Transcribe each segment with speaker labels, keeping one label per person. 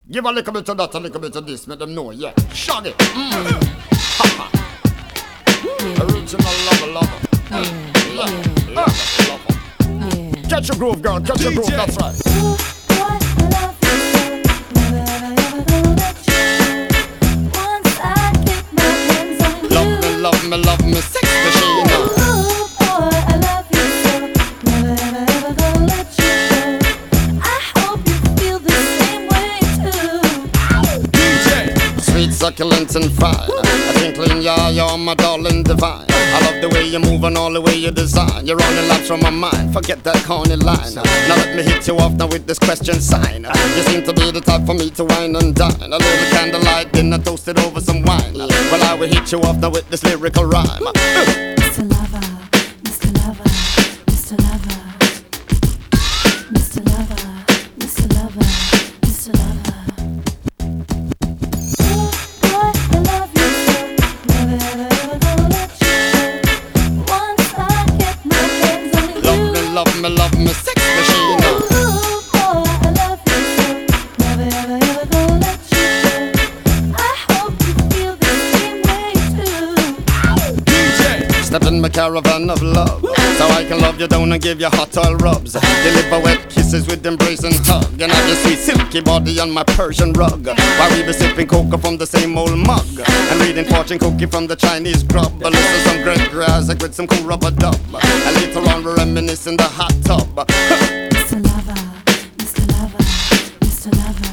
Speaker 1: Give a little bit of that, a little bit of this, make them know, yeah. Shaggy. Original lover. Catch your groove, girl, catch your groove, that's right. Love me, sex machine. Succulent and fine, a twinkling, yeah, you're my darling divine. I love the way you move and all the way you design. You're running laps from my mind, forget that corny line. Now let me hit you off now with this question sign. You seem to be the type for me to wine and dine. A little candlelight, dinner toasted over some wine. Well, I will hit you off now with this lyrical rhyme.
Speaker 2: Mr. Lover, Mr. Lover, Mr. Lover, Mr. Lover, Mr. Lover, Mr. Lover.
Speaker 1: Love me, sex machine.
Speaker 2: Ooh, boy, I love you so. Never, ever, ever gonna let you go. I hope you feel the same way too.
Speaker 1: Step in my caravan of love, so I can love you down and give you hot oil rubs. Deliver wet kisses with embrace and hug, and have your sweet silky body on my Persian rug. While we be sipping cocoa from the same old mug, and reading fortune cookie from the Chinese grub. Listen some great Isaac with some cool rubber dub, and later on we reminisce in the hot tub.
Speaker 2: Mr. Lover, Mr. Lover, Mr. Lover,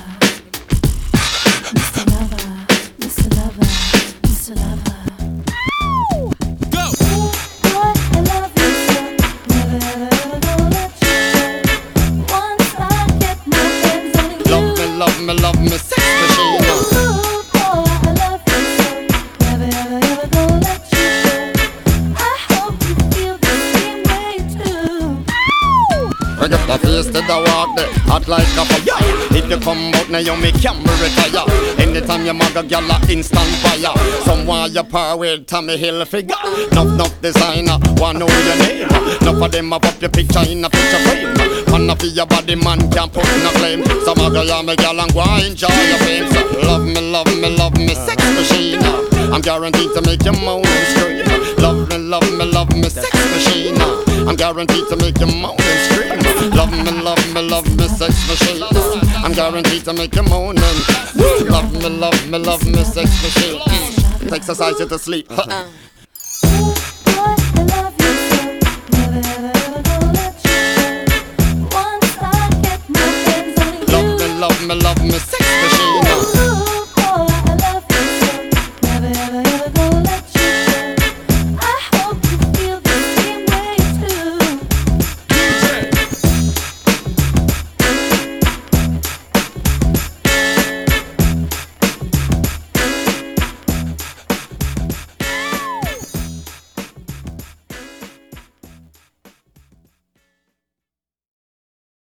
Speaker 2: Mr. Lover, Mr. Lover, Mr. Lover.
Speaker 3: Go!
Speaker 2: Ooh, boy, I love you so. Never, ever, ever gonna let you go. Once I get my hands on you.
Speaker 1: Love me, sex machine.
Speaker 2: Ooh, boy, I love you so. Never, ever, ever gonna let you go. I hope you feel the same way too.
Speaker 1: I get the face to the walk there, hot like a fire. If you come out now, you make camera retire. Anytime you mag a gyal a instant fire. Someone you par with Tommy Hilfiger. Nuff designer, wanna know your name. Nuff of them have up your picture in a picture frame. Man of your body man can't put in a flame. Some of you me gyal and go and enjoy your fame. So love me, sex machine. I'm guaranteed to make you moan and scream. Love me, sex machine. I'm guaranteed to make you moan and scream. Love me, sex machine. I'm guaranteed to make you moan and love me, sex machine. It exercise you to sleep.
Speaker 2: Ooh, boy, I love you so. Never, ever, ever gonna let you go. Once I get my hands on you.
Speaker 1: Love me, sex machine.